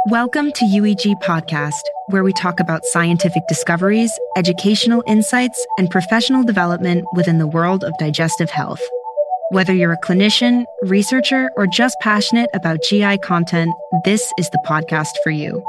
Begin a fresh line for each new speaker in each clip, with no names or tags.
Welcome to UEG Podcast, where we talk about scientific discoveries, educational insights, and professional development within the world of digestive health. Whether you're a clinician, researcher, or just passionate about GI content, this is the podcast for you.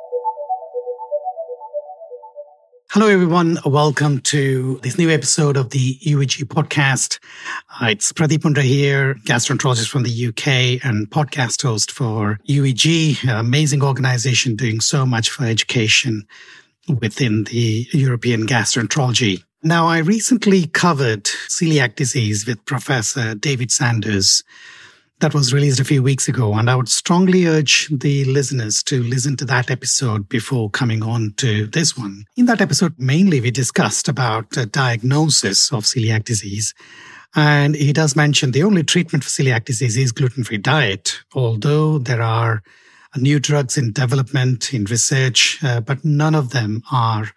Hello, everyone. Welcome to this new episode of the UEG podcast. It's Pradeep Mundra here, gastroenterologist from the UK and podcast host for UEG, an amazing organization doing so much for education within the European gastroenterology. Now, I recently covered celiac disease with Professor David Sanders. That was released a few weeks ago, and I would strongly urge the listeners to listen to that episode before coming on to this one. In that episode, mainly we discussed about a diagnosis of celiac disease, and he does mention the only treatment for celiac disease is gluten-free diet, although there are new drugs in development, in research, but none of them are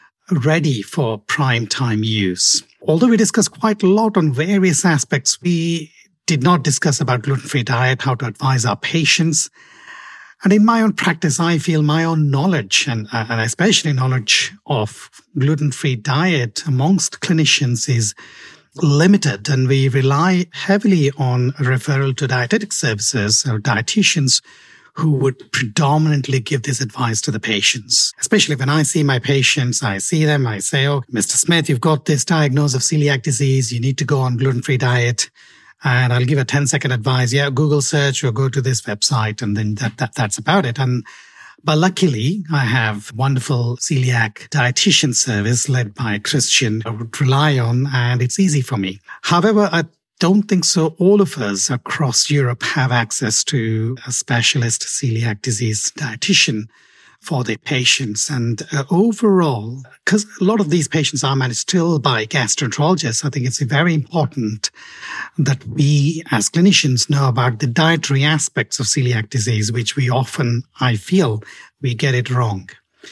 ready for prime time use. Although we discussed quite a lot on various aspects, we did not discuss about gluten-free diet, how to advise our patients. And in my own practice, I feel my own knowledge, and especially knowledge of gluten-free diet amongst clinicians is limited. And we rely heavily on referral to dietetic services or dietitians who would predominantly give this advice to the patients. Especially when I see my patients, I see them, I say, oh, Mr. Smith, you've got this diagnosis of celiac disease. You need to go on gluten-free diet. And I'll give a 10-second advice. Yeah, Google search or go to this website. And then that's about it. But luckily, I have wonderful celiac dietitian service led by Christian I would rely on, and it's easy for me. However, I don't think so all of us across Europe have access to a specialist celiac disease dietitian for their patients. And overall, because a lot of these patients are managed still by gastroenterologists, I think it's very important that we as clinicians know about the dietary aspects of celiac disease, which we often, I feel, we get it wrong.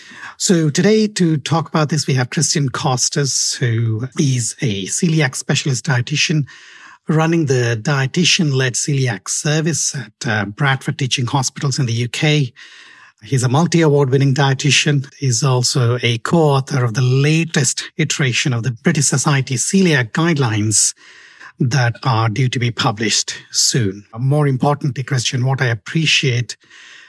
So today to talk about this, we have Christian Costas, who is a celiac specialist dietitian running the dietitian-led celiac service at Bradford Teaching Hospitals in the UK. He's a multi-award-winning dietitian. He's also a co-author of the latest iteration of the British Society Celiac Guidelines that are due to be published soon. More importantly, Christian, what I appreciate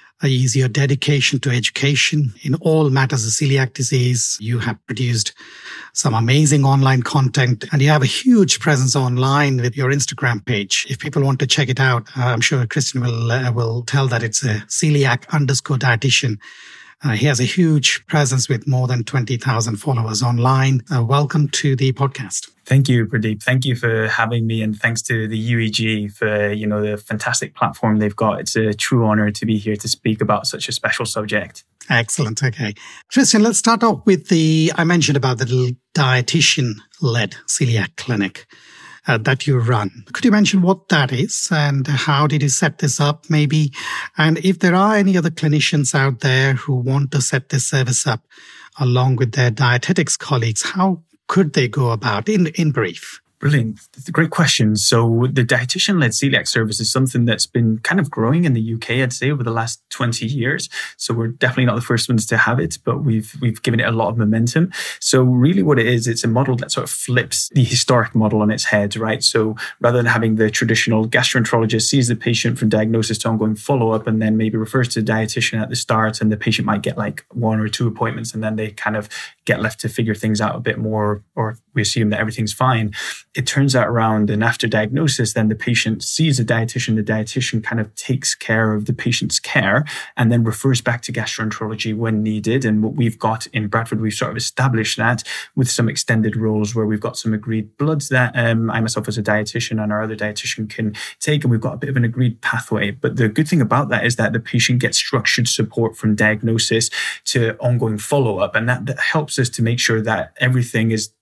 is your dedication to education in all matters of celiac disease. You have produced some amazing online content, and you have a huge presence online with your Instagram page. If people want to check it out, I'm sure Christian will tell that it's a celiac_dietitian. He has a huge presence with more than 20,000 followers online. Welcome to the podcast.
Thank you, Pradeep. Thank you for having me, and thanks to the UEG for the fantastic platform they've got. It's a true honor to be here to speak about such a special subject.
Excellent. Okay. Christian, let's start off with I mentioned about the dietitian-led celiac clinic that you run. Could you mention what that is and how did you set this up maybe? And if there are any other clinicians out there who want to set this service up along with their dietetics colleagues, how could they go about in brief?
Brilliant. That's a great question. So the dietitian-led celiac service is something that's been kind of growing in the UK, I'd say, over the last 20 years. So we're definitely not the first ones to have it, but we've given it a lot of momentum. So really what it is, it's a model that sort of flips the historic model on its head, right? So rather than having the traditional gastroenterologist sees the patient from diagnosis to ongoing follow-up and then maybe refers to the dietitian at the start, and the patient might get like 1 or 2 appointments and then they kind of get left to figure things out a bit more, or we assume that everything's fine. It turns out around, and after diagnosis, then the patient sees a dietitian. The dietitian kind of takes care of the patient's care and then refers back to gastroenterology when needed. And what we've got in Bradford, we've sort of established that with some extended roles where we've got some agreed bloods that I myself as a dietitian and our other dietitian can take, and we've got a bit of an agreed pathway. But the good thing about that is that the patient gets structured support from diagnosis to ongoing follow-up, and that helps us to make sure that everything is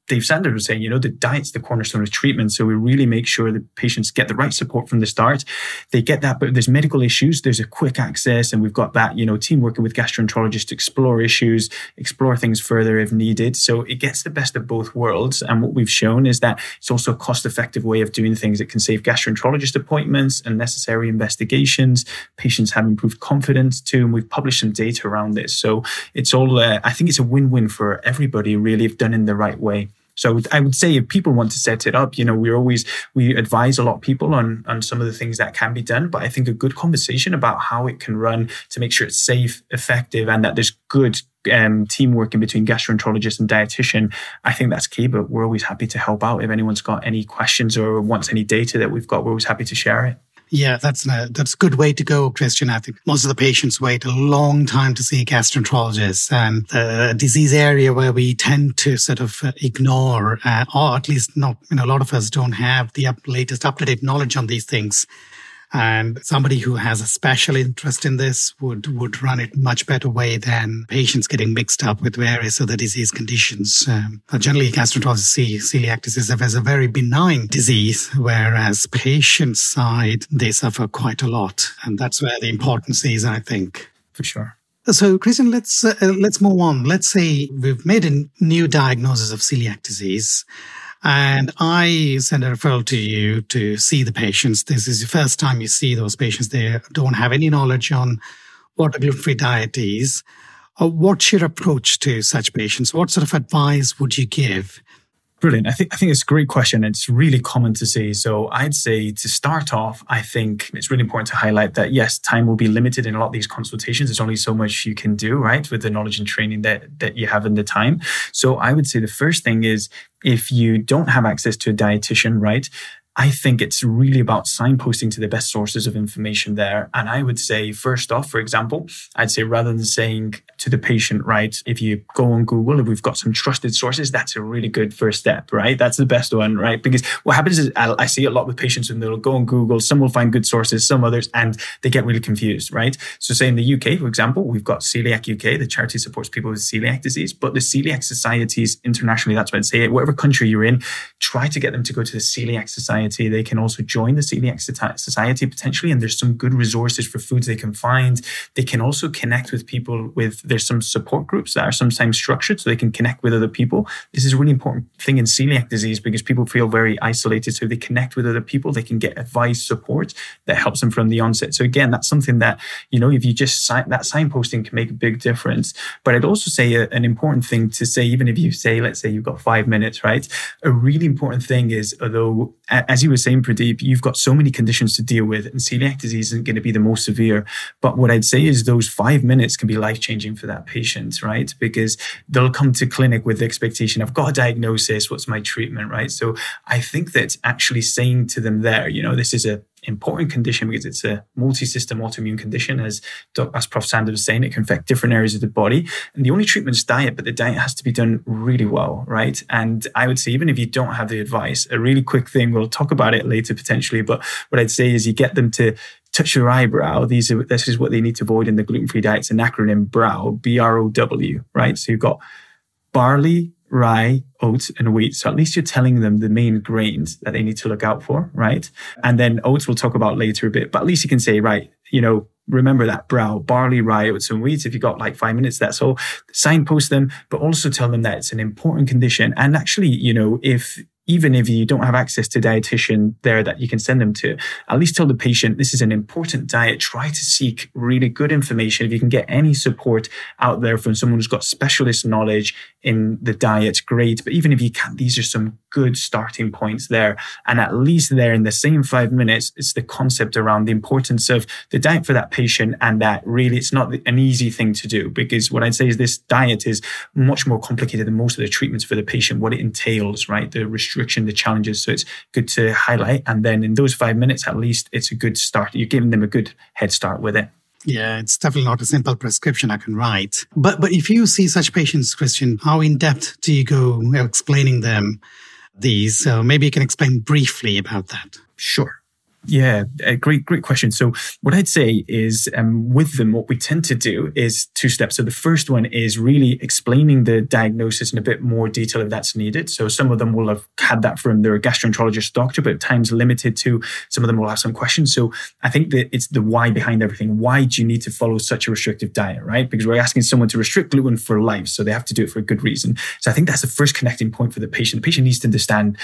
Dave Sanders was saying, the diet's the cornerstone of treatment. So we really make sure that patients get the right support from the start. They get that, but if there's medical issues, there's a quick access. And we've got that, team working with gastroenterologists to explore issues, explore things further if needed. So it gets the best of both worlds. And what we've shown is that it's also a cost-effective way of doing things. It can save gastroenterologist appointments and necessary investigations. Patients have improved confidence too. And we've published some data around this. So it's all, I think it's a win-win for everybody, really, if done in the right way. So I would say if people want to set it up, we advise a lot of people on some of the things that can be done. But I think a good conversation about how it can run to make sure it's safe, effective, and that there's good teamwork in between gastroenterologist and dietitian, I think that's key. But we're always happy to help out. If anyone's got any questions or wants any data that we've got, we're always happy to share it.
Yeah, that's a good way to go, Christian. I think most of the patients wait a long time to see a gastroenterologist, and the disease area where we tend to sort of ignore, or at least not, a lot of us don't have the latest up-to-date knowledge on these things. And somebody who has a special interest in this would run it much better way than patients getting mixed up with various other disease conditions. Generally, gastroenterologists see celiac disease as a very benign disease, whereas patient side, they suffer quite a lot. And that's where the importance is, I think.
For sure.
So, Christian, let's move on. Let's say we've made a new diagnosis of celiac disease, and I send a referral to you to see the patients. This is the first time you see those patients. They don't have any knowledge on what a gluten-free diet is. What's your approach to such patients? What sort of advice would you give?
Brilliant. I think it's a great question. It's really common to see. So I'd say to start off, I think it's really important to highlight that, yes, time will be limited in a lot of these consultations. There's only so much you can do, right, with the knowledge and training that you have in the time. So I would say the first thing is, if you don't have access to a dietitian, right, I think it's really about signposting to the best sources of information there. And I would say, first off, for example, I'd say rather than saying to the patient, right, if you go on Google, if we've got some trusted sources, that's a really good first step, right? That's the best one, right? Because what happens is I see a lot with patients when they'll go on Google, some will find good sources, some others, and they get really confused, right? So say in the UK, for example, we've got Celiac UK, the charity supports people with celiac disease, but the celiac societies internationally, that's what I'd say, whatever country you're in, try to get them to go to the Celiac Society. They can also join the Celiac Society potentially, and there's some good resources for foods they can find. They can also connect with people there's some support groups that are sometimes structured so they can connect with other people. This is a really important thing in celiac disease because people feel very isolated. So if they connect with other people, they can get advice, support that helps them from the onset. So again, that's something that, if you just that signposting can make a big difference. But I'd also say an important thing to say, even if you say, let's say you've got 5 minutes, right? A really important thing is, although, as you were saying, Pradeep, you've got so many conditions to deal with, and celiac disease isn't going to be the most severe. But what I'd say is those 5 minutes can be life-changing for that patient, right? Because they'll come to clinic with the expectation, I've got a diagnosis, what's my treatment, right? So I think that actually saying to them there, this is a important condition because it's a multi-system autoimmune condition. As Prof. Sanders was saying, it can affect different areas of the body. And the only treatment is diet, but the diet has to be done really well, right? And I would say, even if you don't have the advice, a really quick thing, we'll talk about it later potentially, but what I'd say is you get them to touch your eyebrow. This is what they need to avoid in the gluten-free diet. It's an acronym, BROW, B-R-O-W, right? So you've got barley, rye, oats, and wheat. So at least you're telling them the main grains that they need to look out for, right? And then oats we'll talk about later a bit, but at least you can say, right, remember that brow, barley, rye, oats, and wheat. If you've got like 5 minutes, that's all. Signpost them, but also tell them that it's an important condition. And actually, even if you don't have access to a dietitian there that you can send them to, at least tell the patient this is an important diet. Try to seek really good information. If you can get any support out there from someone who's got specialist knowledge in the diet, great. But even if you can't, these are some good starting points there. And at least there in the same 5 minutes, it's the concept around the importance of the diet for that patient, and that really it's not an easy thing to do, because what I'd say is this diet is much more complicated than most of the treatments for the patient, what it entails, right? The restriction, the challenges. So it's good to highlight. And then in those 5 minutes, at least it's a good start. You're giving them a good head start with it.
Yeah, it's definitely not a simple prescription I can write. But if you see such patients, Christian, how in depth do you go explaining them these? So maybe you can explain briefly about that.
Sure. Yeah, a great question. So what I'd say is with them, what we tend to do is 2 steps. So the first one is really explaining the diagnosis in a bit more detail if that's needed. So some of them will have had that from their gastroenterologist doctor, but at times limited to. Some of them will have some questions. So I think that it's the why behind everything. Why do you need to follow such a restrictive diet, right? Because we're asking someone to restrict gluten for life. So they have to do it for a good reason. So I think that's the first connecting point for the patient. The patient needs to understand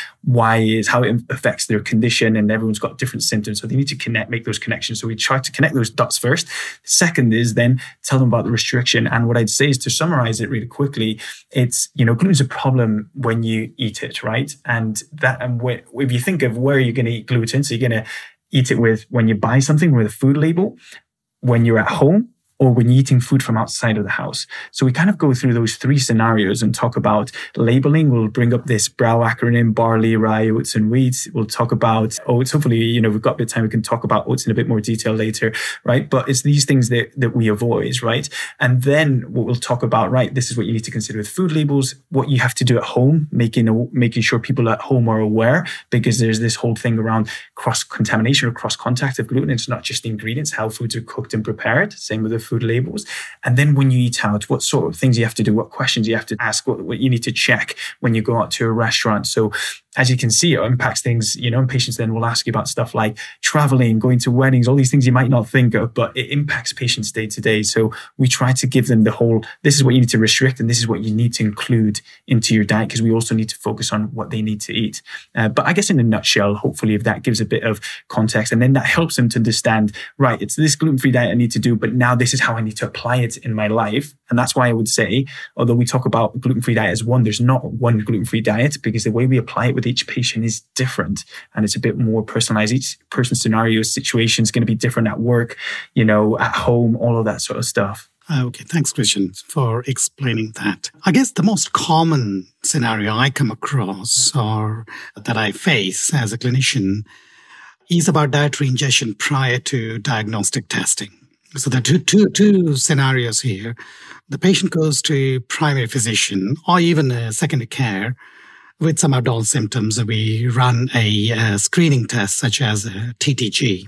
how it affects their condition, and everyone's got different symptoms. So they need to make those connections. So we try to connect those dots first. Second is then tell them about the restriction. And what I'd say is, to summarize it really quickly, it's, gluten's a problem when you eat it, right? And if you think of where you're going to eat gluten, so you're going to eat it when you buy something with a food label, when you're at home, or when you're eating food from outside of the house. So we kind of go through those 3 scenarios and talk about labeling. We'll bring up this BROW acronym: barley, rye, oats, and wheat. We'll talk about oats. Hopefully, we've got a bit of time. We can talk about oats in a bit more detail later, right? But it's these things that we avoid, right? And then what we'll talk about, right, this is what you need to consider with food labels, what you have to do at home, making sure people at home are aware, because there's this whole thing around cross-contamination or cross-contact of gluten. It's not just the ingredients, how foods are cooked and prepared. Same with the food labels. And then when you eat out, what sort of things you have to do, what questions you have to ask, what you need to check when you go out to a restaurant. So as you can see, it impacts things, and patients then will ask you about stuff like traveling, going to weddings, all these things you might not think of, but it impacts patients day to day. So we try to give them this is what you need to restrict, and this is what you need to include into your diet, because we also need to focus on what they need to eat. But I guess in a nutshell, hopefully, if that gives a bit of context, and then that helps them to understand, right, it's this gluten-free diet I need to do, but now this is how I need to apply it in my life. And that's why I would say, although we talk about gluten-free diet as one, there's not one gluten-free diet, because the way we apply it with each patient is different, and it's a bit more personalized. Each person's scenario, situation is going to be different at work, at home, all of that sort of stuff.
Okay, thanks, Christian, for explaining that. I guess the most common scenario I come across, or that I face as a clinician, is about dietary ingestion prior to diagnostic testing. So there are two scenarios here. The patient goes to primary physician or even a secondary care with some adult symptoms. We run a screening test such as a TTG.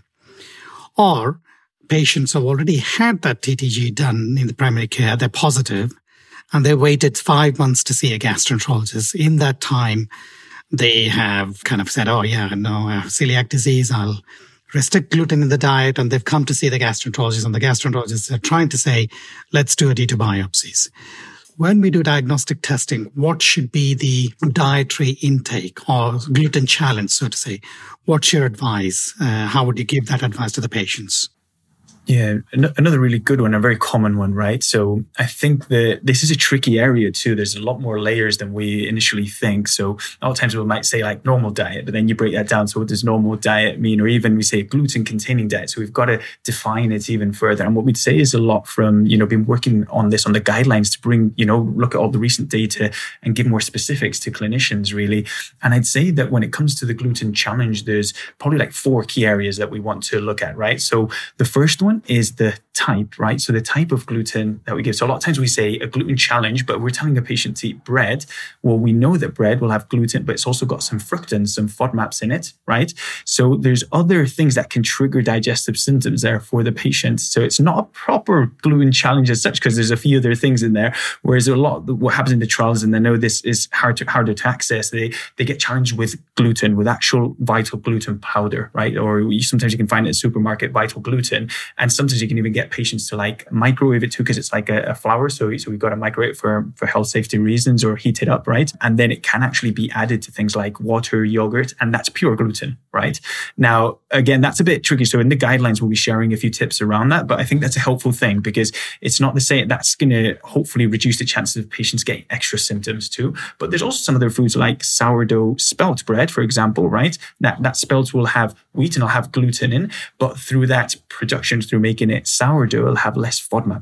Or patients have already had that TTG done in the primary care, they're positive, and they waited 5 months to see a gastroenterologist. In that time, they have kind of said, I have celiac disease, I'll restrict gluten in the diet, and they've come to see the gastroenterologist, and the gastroenterologists are trying to say, let's do a D2 biopsies. When we do diagnostic testing, what should be the dietary intake or gluten challenge, so to say? What's your advice? How would you give that advice to the patients?
Yeah, another really good one, a very common one, right? So I think that this is a tricky area too. There's a lot more layers than we initially think. So a lot of times we might say like normal diet, but then you break that down. So what does normal diet mean? Or even we say gluten-containing diet. So we've got to define it even further. And what we'd say is a lot from, been working on this, on the guidelines to bring, look at all the recent data and give more specifics to clinicians really. And I'd say that when it comes to the gluten challenge, there's probably like 4 key areas that we want to look at, right? So the first one is the type, right? So the type of gluten that we give. So a lot of times we say a gluten challenge, but we're telling a patient to eat bread. Well, we know that bread will have gluten, but it's also got some fructans, some FODMAPs in it, right? So there's other things that can trigger digestive symptoms there for the patient. So it's not a proper gluten challenge as such, because there's a few other things in there. Whereas a lot of what happens in the trials, and I know this is harder to access, they get challenged with gluten, with actual vital gluten powder, right? Or sometimes you can find it at supermarket, vital gluten. And sometimes you can even get patients to like microwave it too, because it's like a flour. So we've got to microwave it for health safety reasons, or heat it up, right? And then it can actually be added to things like water, yogurt, and that's pure gluten, right? Now, again, that's a bit tricky. So in the guidelines, we'll be sharing a few tips around that, but I think that's a helpful thing, because it's not to say that's going to hopefully reduce the chances of patients getting extra symptoms too. But there's also some other foods like sourdough spelt bread, for example, right? That spelt will have wheat and it'll have gluten in, but through that production, through making it sourdough, it'll have less FODMAPs in it,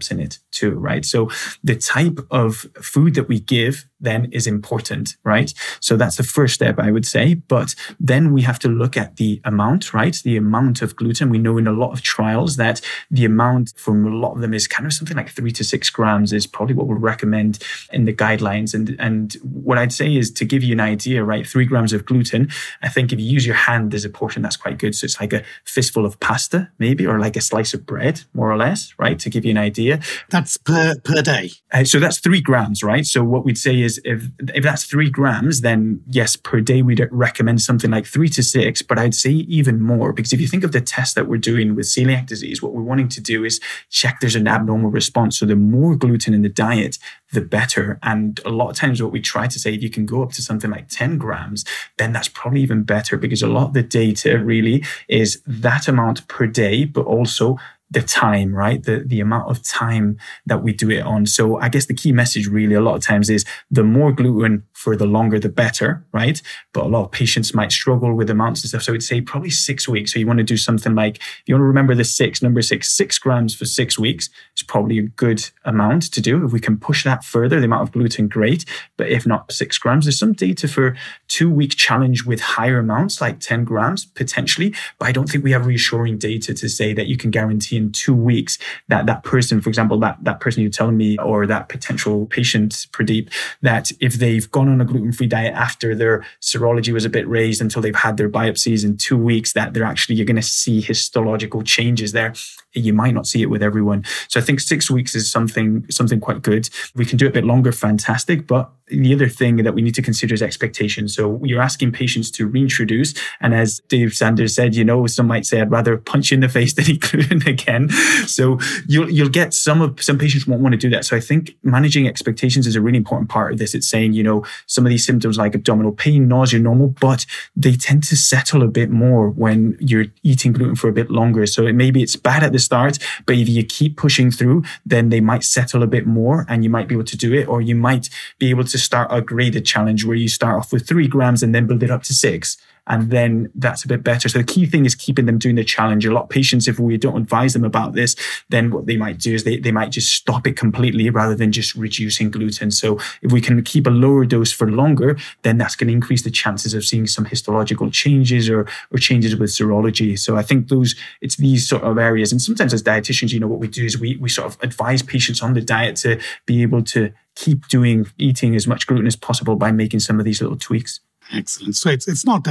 too, right? So the type of food that we give then is important, right? So that's the first step, I would say. But then we have to look at the amount, right? The amount of gluten. We know in a lot of trials that the amount from a lot of them is kind of something like 3 to 6 grams is probably what we'll recommend in the guidelines. And what I'd say is, to give you an idea, right? 3 grams of gluten, I think if you use your hand as a portion, that's quite good. So it's like a fistful of pasta, maybe, or like a slice of bread, more or less, right? To give you an idea.
That's per day.
So that's 3 grams, right? So what we'd say is if that's 3 grams, then yes, per day, we'd recommend something like 3 to 6, but I'd say even more, because if you think of the test that we're doing with celiac disease, what we're wanting to do is check there's an abnormal response. So the more gluten in the diet, the better. And a lot of times what we try to say, if you can go up to something like 10 grams, then that's probably even better, because a lot of the data really is that amount per day, but also the time, right? The amount of time that we do it on. So I guess the key message really a lot of times is the more gluten for the longer, the better, right? But a lot of patients might struggle with amounts and stuff. So I would say probably 6 weeks. So you want to do something like, if you want to remember the number 6 grams for 6 weeks is probably a good amount to do. If we can push that further, the amount of gluten, great. But if not 6 grams, there's some data for 2-week challenge with higher amounts, like 10 grams potentially. But I don't think we have reassuring data to say that you can guarantee in 2 weeks that person, for example, that person you're telling me, or that potential patient, Pradeep, that if they've gone on a gluten-free diet after their serology was a bit raised until they've had their biopsies in 2 weeks, that you're going to see histological changes there. You might not see it with everyone. So I think 6 weeks is something quite good. We can do it a bit longer, fantastic. But the other thing that we need to consider is expectations. So you're asking patients to reintroduce. And as Dave Sanders said, some might say, I'd rather punch you in the face than eat gluten again. So you'll get some patients won't want to do that. So I think managing expectations is a really important part of this. It's saying, some of these symptoms like abdominal pain, nausea, normal, but they tend to settle a bit more when you're eating gluten for a bit longer. So maybe it's bad at the start, but if you keep pushing through, then they might settle a bit more and you might be able to do it, or you might be able to start a graded challenge where you start off with 3 grams and then build it up to 6. And then that's a bit better. So the key thing is keeping them doing the challenge. A lot of patients, if we don't advise them about this, then what they might do is they might just stop it completely rather than just reducing gluten. So if we can keep a lower dose for longer, then that's going to increase the chances of seeing some histological changes or changes with serology. So I think it's these sort of areas. And sometimes as dietitians, what we do is we sort of advise patients on the diet to be able to keep eating as much gluten as possible by making some of these little tweaks.
Excellent. So it's not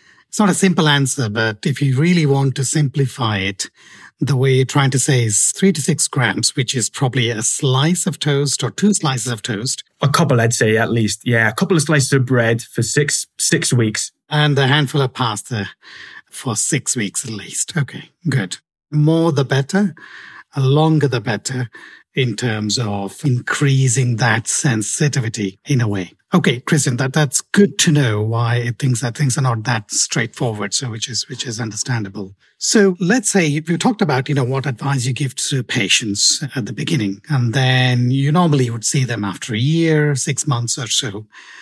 a simple answer, but if you really want to simplify it, the way you're trying to say is 3 to 6 grams, which is probably a slice of toast or 2 slices of toast.
A couple, I'd say, at least. Yeah, a couple of slices of bread for six weeks.
And a handful of pasta for 6 weeks at least. Okay, good. More the better, longer the better in terms of increasing that sensitivity in a way. Okay, Christian, that's good to know why things are not that straightforward. So which is understandable. So let's say you talked about, what advice you give to patients at the beginning, and then you normally would see them after a year, 6 months or so.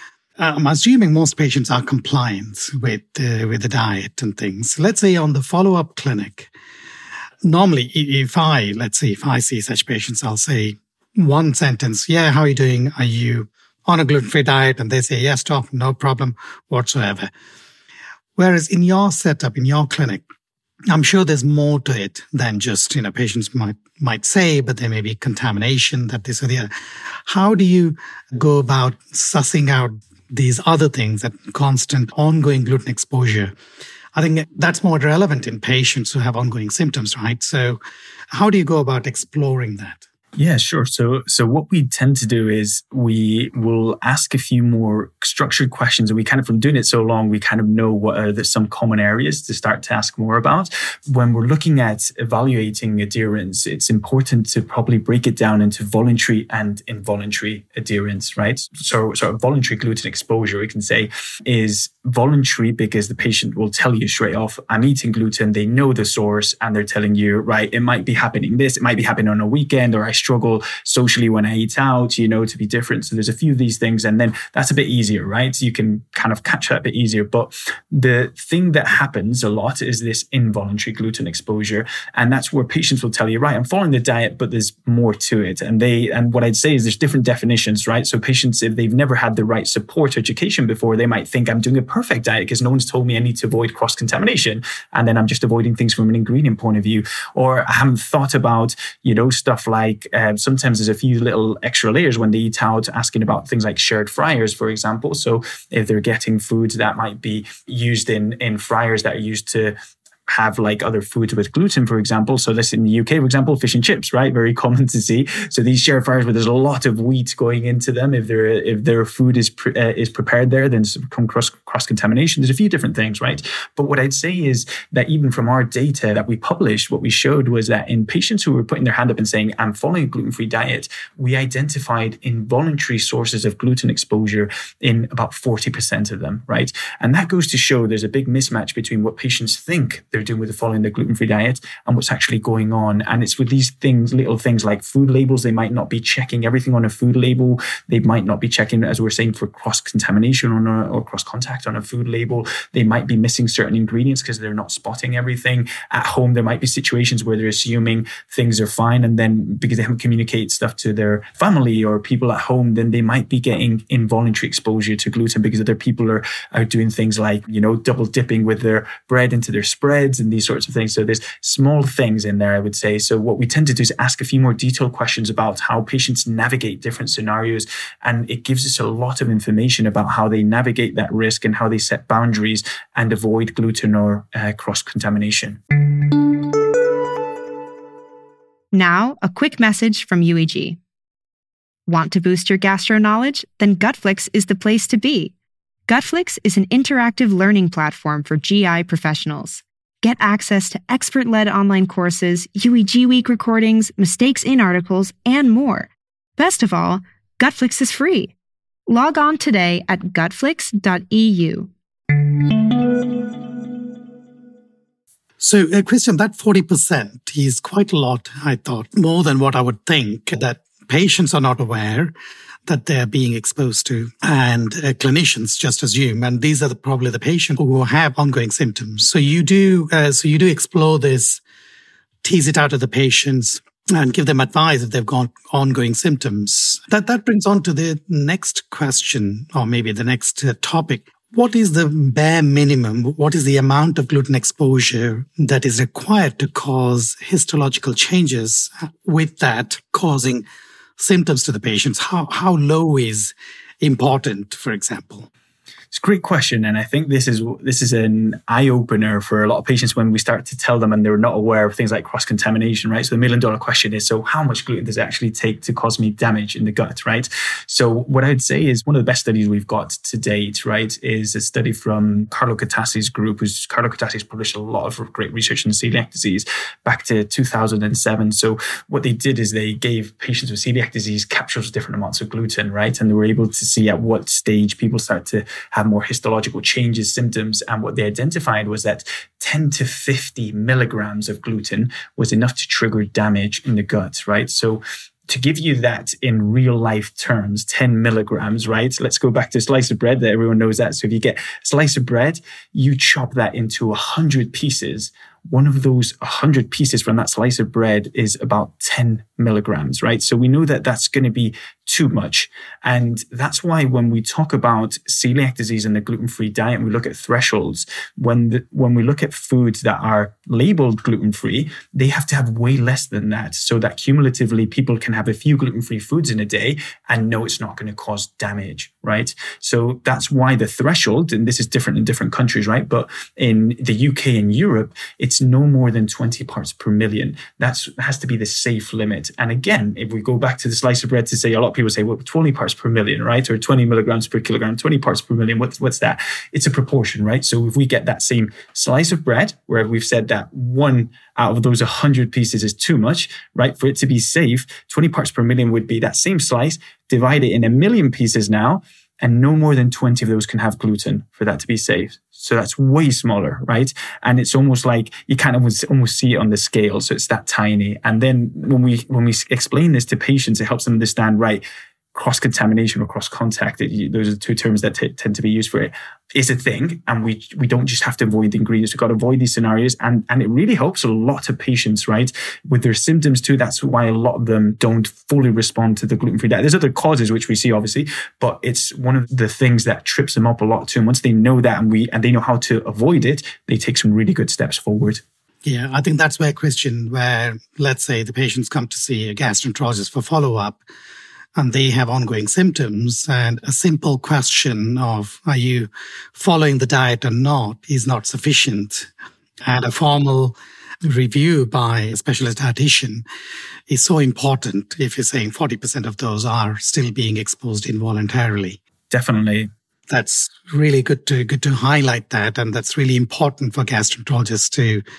I'm assuming most patients are compliant with the diet and things. Let's say on the follow-up clinic, normally if I see such patients, I'll say one sentence. Yeah, how are you doing? Are you on a gluten-free diet? And they say, yes, doc, no problem whatsoever. Whereas in your setup, in your clinic, I'm sure there's more to it than just, patients might say, but there may be contamination, that this or the other. How do you go about sussing out these other things, that constant ongoing gluten exposure? I think that's more relevant in patients who have ongoing symptoms, right? So how do you go about exploring that?
Yeah, sure. So what we tend to do is we will ask a few more structured questions, and we kind of, from doing it so long, we kind of know what are some common areas to start to ask more about. When we're looking at evaluating adherence, it's important to probably break it down into voluntary and involuntary adherence, right? So sort of voluntary gluten exposure, we can say, is voluntary because the patient will tell you straight off, I'm eating gluten, they know the source, and they're telling you, right, it might be happening it might be happening on a weekend, or I struggle socially when I eat out, to be different. So there's a few of these things, and then that's a bit easier, right? So you can kind of catch that a bit easier. But the thing that happens a lot is this involuntary gluten exposure. And that's where patients will tell you, right, I'm following the diet, but there's more to it. And what I'd say is there's different definitions, right? So patients, if they've never had the right support education before, they might think I'm doing a perfect diet because no one's told me I need to avoid cross-contamination. And then I'm just avoiding things from an ingredient point of view. Or I haven't thought about, stuff like sometimes there's a few little extra layers when they eat out, asking about things like shared fryers, for example. So if they're getting foods that might be used in fryers that are used to have like other foods with gluten, for example. So this in the UK, for example, fish and chips, right? Very common to see. So these shared fryers where there's a lot of wheat going into them. If their food is prepared there, then it's come cross-contamination. There's a few different things, right? But what I'd say is that even from our data that we published, what we showed was that in patients who were putting their hand up and saying, I'm following a gluten-free diet, we identified involuntary sources of gluten exposure in about 40% of them, right? And that goes to show there's a big mismatch between what patients think they're doing with following the gluten-free diet and what's actually going on. And it's with these things, little things like food labels. They might not be checking everything on a food label. They might not be checking, as we're saying, for cross-contamination or cross-contact on a food label. They might be missing certain ingredients because they're not spotting everything. At home, there might be situations where they're assuming things are fine. And then because they haven't communicated stuff to their family or people at home, then they might be getting involuntary exposure to gluten because other people are doing things like, double dipping with their bread into their spread and these sorts of things. So there's small things in there, I would say. So what we tend to do is ask a few more detailed questions about how patients navigate different scenarios. And it gives us a lot of information about how they navigate that risk and how they set boundaries and avoid gluten or cross-contamination.
Now, a quick message from UEG. Want to boost your gastro knowledge? Then Gutflix is the place to be. Gutflix is an interactive learning platform for GI professionals. Get access to expert-led online courses, UEG Week recordings, mistakes in articles, and more. Best of all, Gutflix is free. Log on today at gutflix.eu.
So, Christian, that 40% is quite a lot, I thought, more than what I would think, that patients are not aware that they're being exposed to, and clinicians just assume. And these are probably the patients who have ongoing symptoms. So you do explore this, tease it out of the patients, and give them advice if they've got ongoing symptoms. That brings on to the next question, or maybe the next topic. What is the bare minimum? What is the amount of gluten exposure that is required to cause histological changes, with that causing symptoms to the patients? How low is important, for example?
It's a great question. And I think this is an eye-opener for a lot of patients when we start to tell them and they're not aware of things like cross-contamination, right? So the million-dollar question is, so how much gluten does it actually take to cause me damage in the gut, right? So what I'd say is one of the best studies we've got to date, right, is a study from Carlo Cattassi's group. Carlo Cattassi's published a lot of great research in celiac disease back to 2007. So what they did is they gave patients with celiac disease capsules of different amounts of gluten, right? And they were able to see at what stage people start to have more histological changes, symptoms. And what they identified was that 10 to 50 milligrams of gluten was enough to trigger damage in the gut, right? So to give you that in real life terms, 10 milligrams, right? Let's go back to a slice of bread that everyone knows that. So if you get a slice of bread, you chop that into 100 pieces. One of those 100 pieces from that slice of bread is about 10 milligrams, right? So we know that that's going to be too much. And that's why when we talk about celiac disease and the gluten-free diet, we look at thresholds. When we look at foods that are labeled gluten-free, they have to have way less than that, so that cumulatively people can have a few gluten-free foods in a day and know it's not going to cause damage, right? So that's why the threshold, and this is different in different countries, right? But in the UK and Europe, it's no more than 20 parts per million. That has to be the safe limit. And again, if we go back to the slice of bread to say, a lot of people say, well, 20 parts per million, right? Or 20 milligrams per kilogram, 20 parts per million. What's that? It's a proportion, right? So if we get that same slice of bread, where we've said that one out of those 100 pieces is too much, right? For it to be safe, 20 parts per million would be that same slice, divide it in 1 million pieces now. and no more than 20 of those can have gluten for that to be safe. So that's way smaller, right? And it's almost like you kind of almost see it on the scale. So it's that tiny. And then when we explain this to patients, it helps them understand, right, cross-contamination or cross-contact, those are the two terms that tend to be used for it, is a thing. And we don't just have to avoid the ingredients. We've got to avoid these scenarios. And it really helps a lot of patients, right, with their symptoms too. That's why a lot of them don't fully respond to the gluten-free diet. There's other causes, which we see, obviously, but it's one of the things that trips them up a lot too. And once they know that and they know how to avoid it, they take some really good steps forward.
Yeah, I think that's where, Christian, where let's say the patients come to see a gastroenterologist for follow-up, and they have ongoing symptoms, and a simple question of, are you following the diet or not, is not sufficient. And a formal review by a specialist dietitian is so important if you're saying 40% of those are still being exposed involuntarily.
Definitely.
That's really good to highlight that. And that's really important for gastroenterologists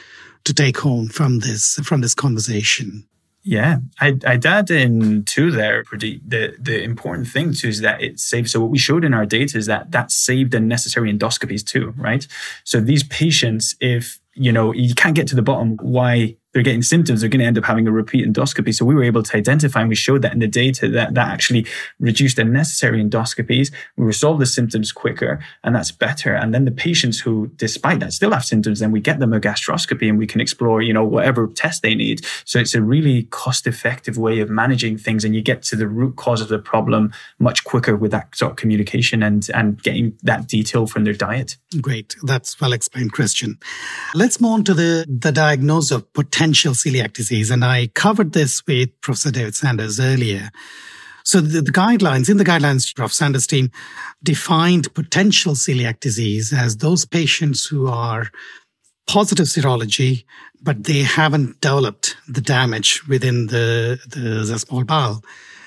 to take home from this conversation.
Yeah, I'd add in too there, the important thing too is that it saves. So what we showed in our data is that saved unnecessary endoscopies too, right? So these patients, if you can't get to the bottom why they're getting symptoms, they're going to end up having a repeat endoscopy. So we were able to identify, and we showed that in the data, that actually reduced unnecessary endoscopies. We resolved the symptoms quicker, and that's better. And then the patients who, despite that, still have symptoms, then we get them a gastroscopy and we can explore, whatever test they need. So it's a really cost-effective way of managing things, and you get to the root cause of the problem much quicker with that sort of communication and getting that detail from their diet.
Great. That's well explained, Christian. Let's move on to the diagnosis of potential celiac disease. And I covered this with Professor David Sanders earlier. So in the guidelines, Prof. Sanders' team defined potential celiac disease as those patients who are positive serology, but they haven't developed the damage within the small bowel,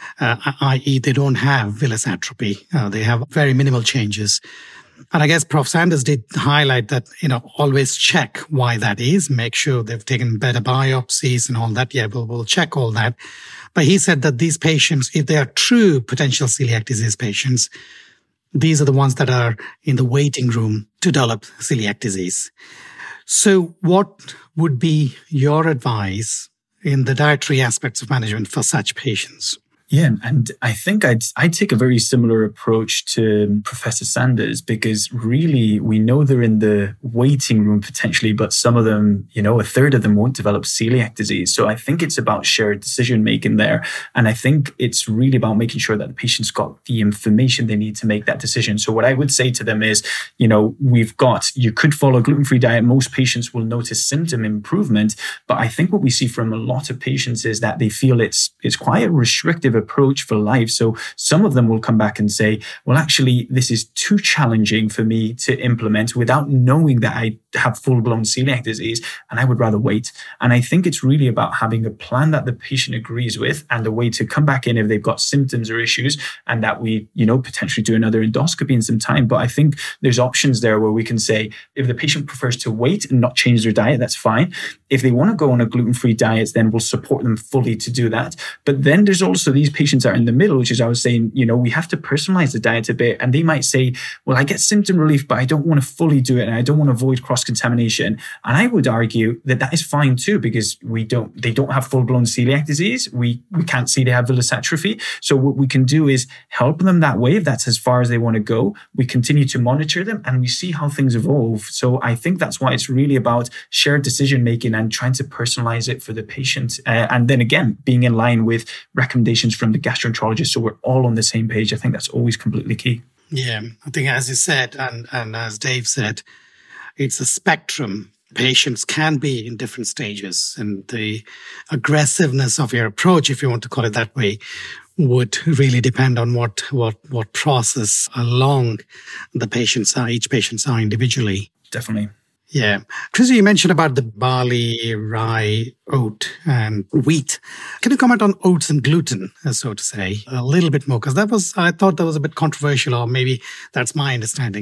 i.e. they don't have villus atrophy. They have very minimal changes. And I guess Prof. Sanders did highlight that, always check why that is, make sure they've taken better biopsies and all that. Yeah, we'll check all that. But he said that these patients, if they are true potential celiac disease patients, these are the ones that are in the waiting room to develop celiac disease. So what would be your advice in the dietary aspects of management for such patients?
Yeah, and I think I'd take a very similar approach to Professor Sanders, because really we know they're in the waiting room potentially, but some of them, a third of them won't develop celiac disease. So I think it's about shared decision making there. And I think it's really about making sure that the patient's got the information they need to make that decision. So what I would say to them is, you could follow a gluten-free diet. Most patients will notice symptom improvement. But I think what we see from a lot of patients is that they feel it's quite a restrictive approach for life. So some of them will come back and say, well, actually, this is too challenging for me to implement without knowing that I have full-blown celiac disease, and I would rather wait. And I think it's really about having a plan that the patient agrees with and a way to come back in if they've got symptoms or issues, and that we, potentially do another endoscopy in some time. But I think there's options there where we can say, if the patient prefers to wait and not change their diet, that's fine. If they want to go on a gluten-free diet, then we'll support them fully to do that. But then there's also these patients are in the middle, which is, I was saying, we have to personalize the diet a bit. And they might say, well, I get symptom relief, but I don't want to fully do it, and I don't want to avoid cross-contamination. And I would argue that is fine too, because they don't have full-blown celiac disease. We can't see they have villus atrophy. So what we can do is help them that way, if that's as far as they want to go. We continue to monitor them and we see how things evolve. So I think that's why it's really about shared decision-making and trying to personalize it for the patient. And then again, being in line with recommendations from the gastroenterologist, so we're all on the same page. I think that's always completely key.
Yeah, I think as you said, and as Dave said, it's a spectrum. Patients can be in different stages, and the aggressiveness of your approach, if you want to call it that way, would really depend on what process along each patients are individually.
Definitely.
Yeah. Chrissy, you mentioned about the barley, rye, oat, and wheat. Can you comment on oats and gluten, so to say, a little bit more? Because I thought that was a bit controversial, or maybe that's my understanding.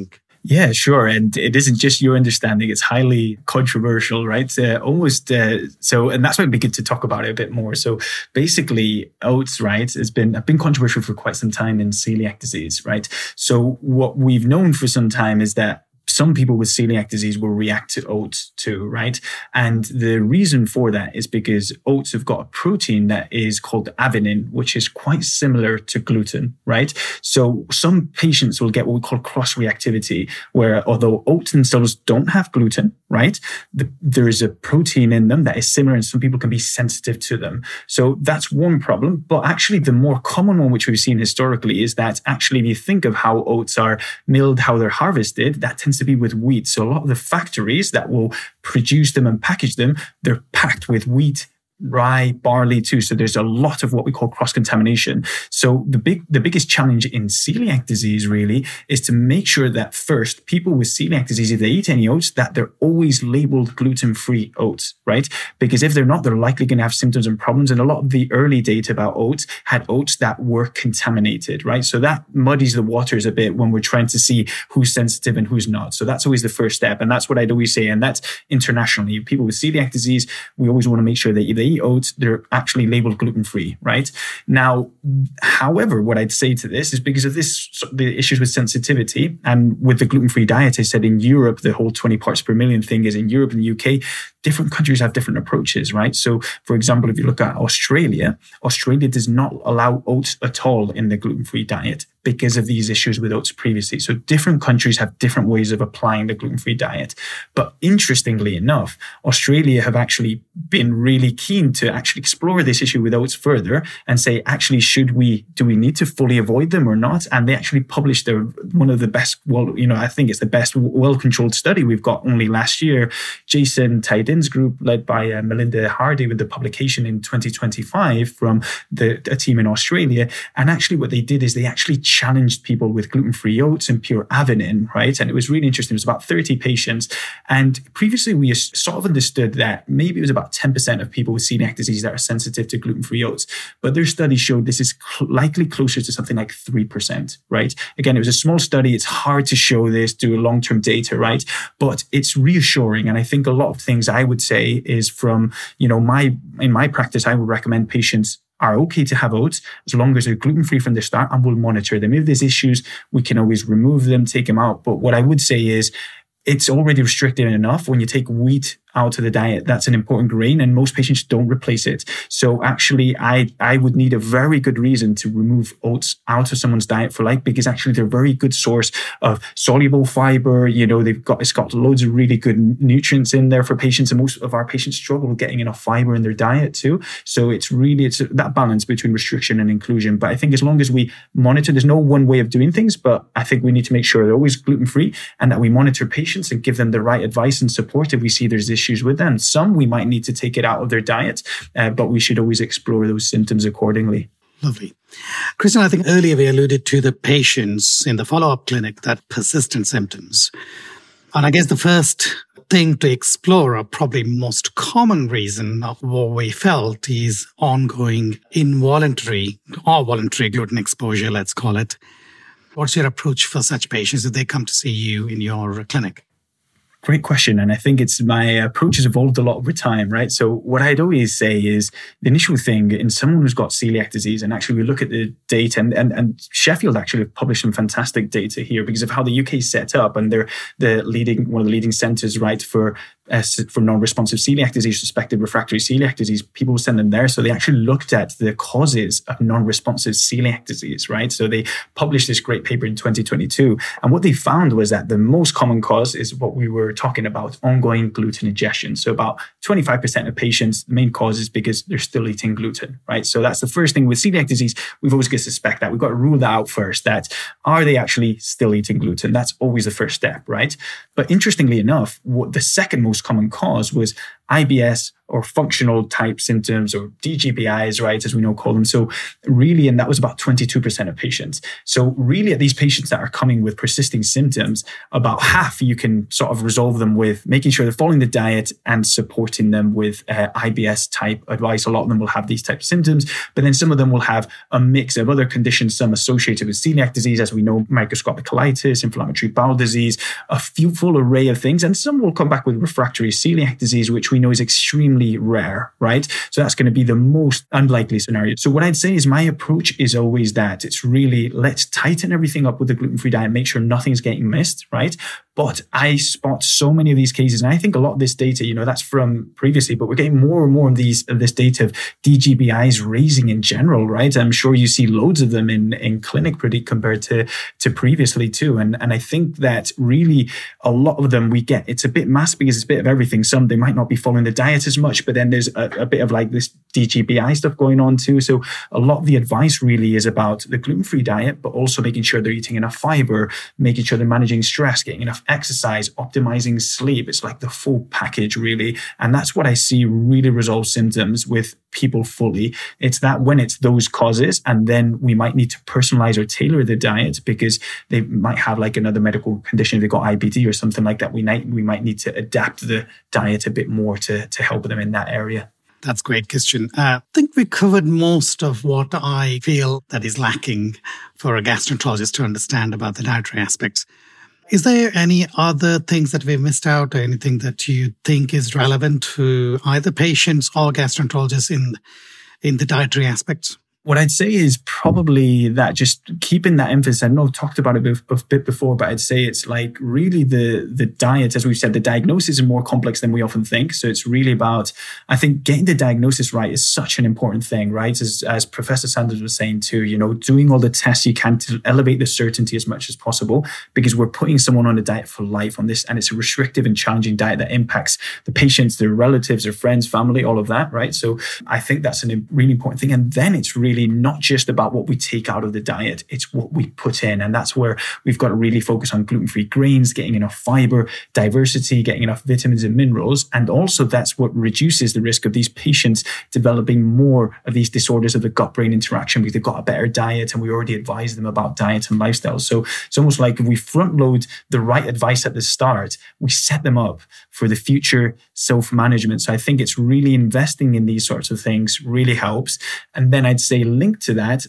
Yeah, sure. And it isn't just your understanding. It's highly controversial, right? And that's why it'd be good to talk about it a bit more. So basically oats, right, has been controversial for quite some time in celiac disease, right? So what we've known for some time is that some people with celiac disease will react to oats too, right? And the reason for that is because oats have got a protein that is called avenin, which is quite similar to gluten, right? So some patients will get what we call cross-reactivity, where although oats themselves don't have gluten, right, there is a protein in them that is similar, and some people can be sensitive to them. So that's one problem. But actually, the more common one, which we've seen historically, is that actually, if you think of how oats are milled, how they're harvested, that tends to be with wheat. So a lot of the factories that will produce them and package them, they're packed with wheat, rye, barley too. So there's a lot of what we call cross-contamination. So the biggest challenge in celiac disease really is to make sure that first, people with celiac disease, if they eat any oats, that they're always labeled gluten-free oats, right? Because if they're not, they're likely going to have symptoms and problems. And a lot of the early data about oats had oats that were contaminated, right? So that muddies the waters a bit when we're trying to see who's sensitive and who's not. So that's always the first step. And that's what I'd always say. And that's internationally. People with celiac disease, we always want to make sure that if they eat oats, they're actually labeled gluten-free, right? Now, however, what I'd say to this is because of the issues with sensitivity and with the gluten-free diet, I said in Europe, the whole 20 parts per million thing is in Europe and the UK, different countries have different approaches, right? So, for example, if you look at Australia does not allow oats at all in the gluten-free diet because of these issues with oats previously. So different countries have different ways of applying the gluten-free diet. But interestingly enough, Australia have actually been really keen to actually explore this issue with oats further and say, actually, do we need to fully avoid them or not? And they actually published one of the best, I think it's the best well-controlled study we've got only last year. Jason Tydin's group, led by Melinda Hardy, with the publication in 2025 from a team in Australia. And actually what they did is they actually challenged people with gluten-free oats and pure avenin, right? And it was really interesting. It was about 30 patients. And previously we sort of understood that maybe it was about 10% of people with celiac disease that are sensitive to gluten-free oats. But their study showed this is likely closer to something like 3%, right? Again, it was a small study. It's hard to show this, do long-term data, right? But it's reassuring. And I think a lot of things I would say is from, in my practice, I would recommend patients are okay to have oats as long as they're gluten-free from the start, and we'll monitor them. If there's issues, we can always remove them, take them out. But what I would say is it's already restricted enough. When you take wheat out of the diet, that's an important grain, and most patients don't replace it. So actually, I would need a very good reason to remove oats out of someone's diet for life, because actually they're a very good source of soluble fiber. It's got loads of really good nutrients in there for patients, and most of our patients struggle with getting enough fiber in their diet too. So it's that balance between restriction and inclusion. But I think as long as we monitor, there's no one way of doing things, but I think we need to make sure they're always gluten-free and that we monitor patients and give them the right advice and support if we see there's issues with them. Some we might need to take it out of their diet, but we should always explore those symptoms accordingly.
Lovely. Christian, I think earlier we alluded to the patients in the follow-up clinic that persistent symptoms. And I guess the first thing to explore, or probably most common reason of what we felt, is ongoing involuntary or voluntary gluten exposure, let's call it. What's your approach for such patients if they come to see you in your clinic?
Great question. And I think my approach has evolved a lot over time, right? So what I'd always say is the initial thing in someone who's got celiac disease, and actually we look at the data, and Sheffield actually have published some fantastic data here because of how the UK is set up, and they're one of the leading centers, right, for non-responsive celiac disease, suspected refractory celiac disease. People send them there. So they actually looked at the causes of non-responsive celiac disease, right? So they published this great paper in 2022. And what they found was that the most common cause is what we were talking about, ongoing gluten ingestion. So about 25% of patients, the main cause is because they're still eating gluten, right? So that's the first thing with celiac disease. We've always got to suspect that. We've got to rule that out first, that are they actually still eating gluten? That's always the first step, right? But interestingly enough, what the second most common cause was, IBS or functional type symptoms, or DGBIs, right, as we now call them. So really, and that was about 22% of patients. So really, at these patients that are coming with persisting symptoms, about half you can sort of resolve them with making sure they're following the diet and supporting them with IBS type advice. A lot of them will have these type of symptoms, but then some of them will have a mix of other conditions, some associated with celiac disease, as we know, microscopic colitis, inflammatory bowel disease, a full array of things. And some will come back with refractory celiac disease, which we know is extremely rare, right? So that's going to be the most unlikely scenario. So what I'd say is my approach is always that it's really, let's tighten everything up with the gluten-free diet, make sure nothing's getting missed, right? But I spot so many of these cases, and I think a lot of this data, that's from previously, but we're getting more and more of this data of DGBIs raising in general, right? I'm sure you see loads of them in clinic compared to previously too. And I think that really a lot of them we get, it's a bit masked because it's a bit of everything. Some, they might not be following the diet as much, but then there's a bit of like this DGBI stuff going on too. So a lot of the advice really is about the gluten-free diet, but also making sure they're eating enough fiber, making sure they're managing stress, getting enough exercise, optimizing sleep. It's like the full package really. And that's what I see really resolve symptoms with people fully. It's that when it's those causes, and then we might need to personalize or tailor the diet because they might have like another medical condition. They've got IBD or something like that. We might need to adapt the diet a bit more to help them in that area.
That's great, Christian. I think we covered most of what I feel that is lacking for a gastroenterologist to understand about the dietary aspects. Is there any other things that we've missed out, or anything that you think is relevant to either patients or gastroenterologists in the dietary aspects?
What I'd say is probably that just keeping that emphasis. I know I've talked about it a bit before, but I'd say it's like really the diet, as we've said, the diagnosis is more complex than we often think. So it's really about, I think, getting the diagnosis right is such an important thing, right? As Professor Sanders was saying too, doing all the tests you can to elevate the certainty as much as possible, because we're putting someone on a diet for life on this, and it's a restrictive and challenging diet that impacts the patients, their relatives, their friends, family, all of that, right? So I think that's a really important thing. And then it's really not just about what we take out of the diet, it's what we put in. And that's where we've got to really focus on gluten-free grains, getting enough fiber, diversity, getting enough vitamins and minerals. And also that's what reduces the risk of these patients developing more of these disorders of the gut-brain interaction, because they've got a better diet and we already advise them about diet and lifestyle. So it's almost like if we front load the right advice at the start, we set them up for the future self-management. So I think it's really investing in these sorts of things really helps. And then I'd say linked to that,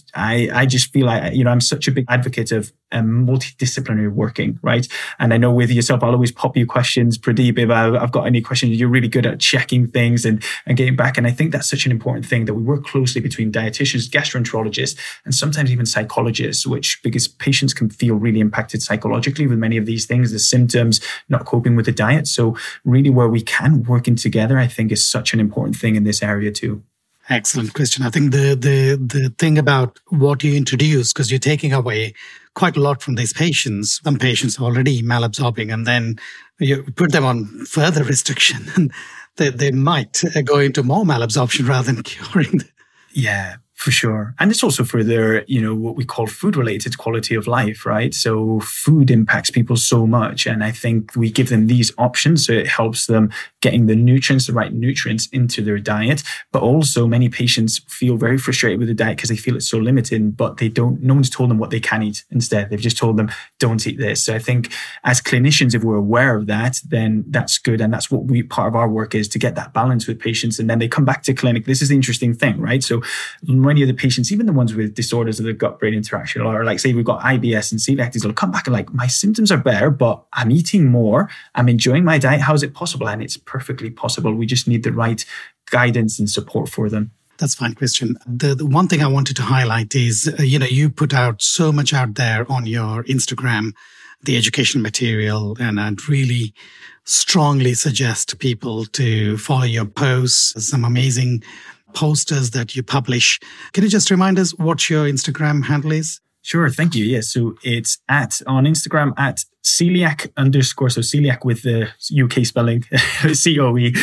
I just feel like, I'm such a big advocate of multidisciplinary working, right? And I know with yourself, I'll always pop you questions, Pradeep, if I've got any questions. You're really good at checking things and getting back. And I think that's such an important thing, that we work closely between dietitians, gastroenterologists, and sometimes even psychologists, because patients can feel really impacted psychologically with many of these things, the symptoms, not coping with the diet. So really where we can working together, I think is such an important thing in this area too.
Excellent, Christian. I think the thing about what you introduce, because you're taking away quite a lot from these patients. Some patients are already malabsorbing, and then you put them on further restriction, and they might go into more malabsorption rather than curing.
Yeah. For sure. And it's also for their, what we call food-related quality of life, right? So food impacts people so much. And I think we give them these options so it helps them getting the right nutrients into their diet. But also many patients feel very frustrated with the diet because they feel it's so limited, but no one's told them what they can eat instead. They've just told them, don't eat this. So I think as clinicians, if we're aware of that, then that's good. And that's what part of our work is, to get that balance with patients. And then they come back to clinic. This is the interesting thing, right? So many of the patients, even the ones with disorders of the gut-brain interaction, or like say we've got IBS and celiac disease, will come back and like, my symptoms are better, but I'm eating more, I'm enjoying my diet. How is it possible? And it's perfectly possible. We just need the right guidance and support for them.
That's fine, Christian. The one thing I wanted to highlight is, you put out so much out there on your Instagram, the educational material, and I'd really strongly suggest people to follow your posts, some amazing posters that you publish. Can you just remind us what your Instagram handle is?
Sure, thank you. Yeah, so it's on Instagram at celiac_, so celiac with the UK spelling, COE,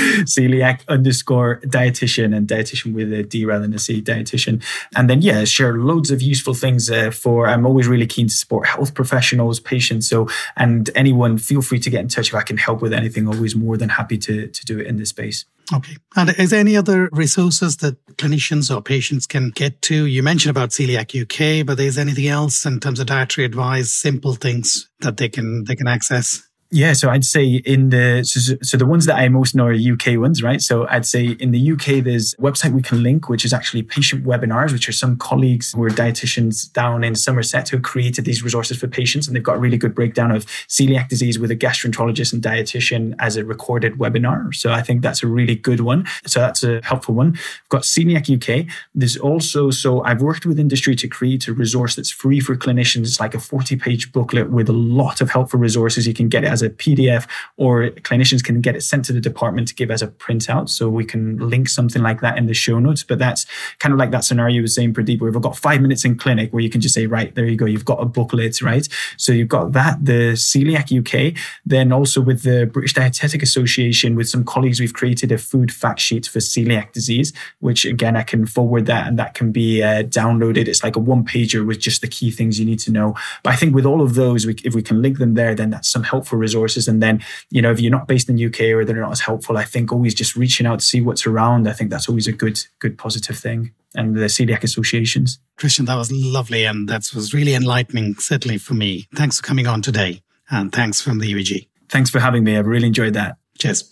celiac_dietitian, and dietitian with a D rather than a C, dietitian. And then, share loads of useful things I'm always really keen to support health professionals, patients. So, and anyone, feel free to get in touch if I can help with anything. Always more than happy to do it in this space.
Okay. And is there any other resources that clinicians or patients can get to? You mentioned about Celiac UK, but is there anything else in terms of dietary advice, simple things that they can access?
Yeah, so I'd say the ones that I most know are UK ones, right? So I'd say in the UK, there's a website we can link, which is actually patient webinars, which are some colleagues who are dietitians down in Somerset who created these resources for patients. And they've got a really good breakdown of celiac disease with a gastroenterologist and dietitian as a recorded webinar. So I think that's a really good one. So that's a helpful one. We've got Celiac UK. There's also, so I've worked with industry to create a resource that's free for clinicians. It's like a 40-page booklet with a lot of helpful resources. You can get it as a PDF, or clinicians can get it sent to the department to give as a printout. So we can link something like that in the show notes. But that's kind of like that scenario you were saying, Pradeep, where we've got 5 minutes in clinic where you can just say, right, there you go, you've got a booklet, right? So you've got that, the Celiac UK. Then also with the British Dietetic Association, with some colleagues, we've created a food fact sheet for celiac disease, which again, I can forward that and that can be downloaded. It's like a one-pager with just the key things you need to know. But I think with all of those, if we can link them there, then that's some helpful resources. And then, if you're not based in the UK or they're not as helpful, I think always just reaching out to see what's around. I think that's always a good positive thing. And the celiac associations.
Christian, that was lovely. And that was really enlightening, certainly for me. Thanks for coming on today. And thanks from the UEG.
Thanks for having me. I've really enjoyed that.
Cheers.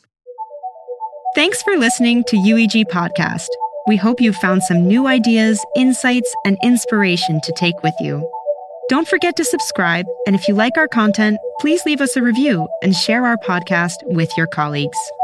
Thanks for listening to UEG Podcast. We hope you found some new ideas, insights, and inspiration to take with you. Don't forget to subscribe, and if you like our content, please leave us a review and share our podcast with your colleagues.